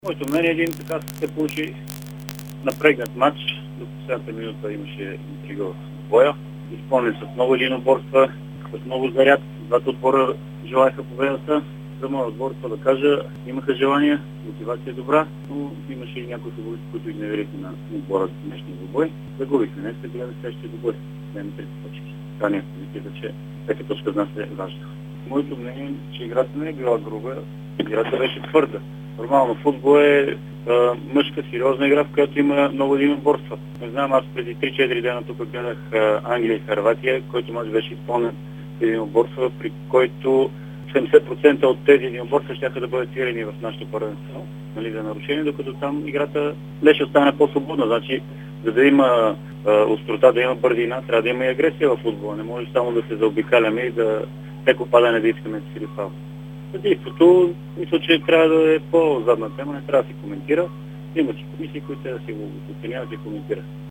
Моето мнение един така се получи напрегнат матч. До последната минута имаше интрига в боя. Изпълнен с много единоборства, с много заряд. Двата отбора желаяха победата. За моят отбор, това да кажа, имаха желание, мотивация е добра, но имаше и някои футболисти, които изневериха на отбора за днешния двубой. Загубихме днес, гледаме следващия двубой. Гледаме 3 точки. Това не е позицията, че 5 точка за нас е важна. Моето мнение е, че играта не е била груба, играта беше твърда. Нормално футбол е мъжка, сериозна игра, в която има много единоборства. Не знам, аз преди 3-4 дена тук гледах Англия и Харватия, който мач беше изпълнен единоборства, при който 70% от тези единоборства ще да бъдат свирени в нашото първенство, нали, за нарушение, докато там играта беше остане по-свободна. Значи, за да има острота, да има бързина, трябва да има и агресия в футбола. Не може само да се заобикаляме и да всеко падане да искаме да си фал. Съдейството, мисля, че трябва да е по-задна тема, не трябва да се коментира. Има си комисии, които да си го оценяват и коментират.